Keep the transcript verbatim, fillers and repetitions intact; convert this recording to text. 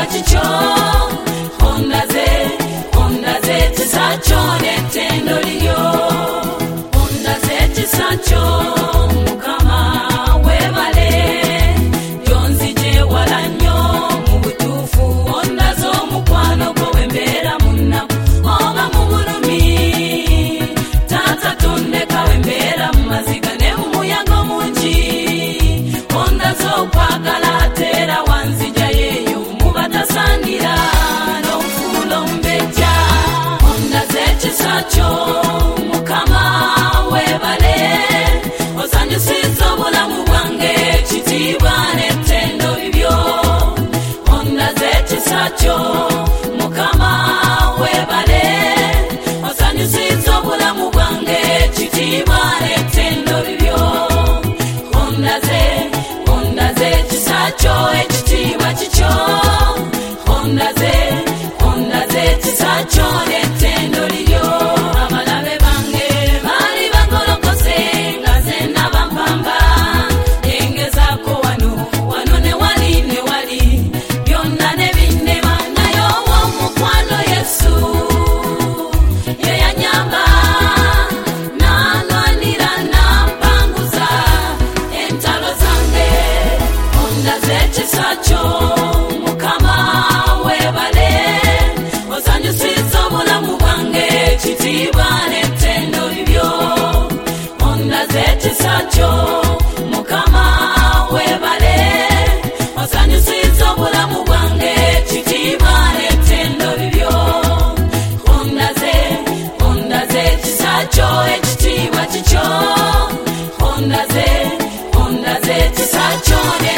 chicho ondaze ondaze chisacho netendo lyo ondaze chisacho mukama webale yonzije walanyo mubutufu ondazo mukwano ko wembera munna oba mubulumi tata tondeka wembera maziga ne umuyago munji ondazo kwagala tera wanzija yeyo mubatasandira no fulo mbeja ondaze chisacho mukama webale ozanyusizo bulamu bwange chitibwa netendo bibyo ondaze chisacho mukama webale ozanyusizo bulamu bwange chitibwa netendo bibyo ondaze ondaze chisacho ekitibwa chicho ondaze ondaze chisacho netendo lyo abalabe bange bali bagolokose ngaze nabampamba engezako wano wano ne wali ne wali byonna ne binnema nayo omukwano Yesu yeyanyamba nanwanira nampanguza entalo zange ondaze chisacho mukama webale ozanyusizo bulamu bwange chitibwa netendo bibyo ondaze chisacho mukama webale ozanyusizo bulamu bwange chitibwa netendo bibyo ondaze ondaze chisacho ekitibwa chicho ondaze ondaze chisacho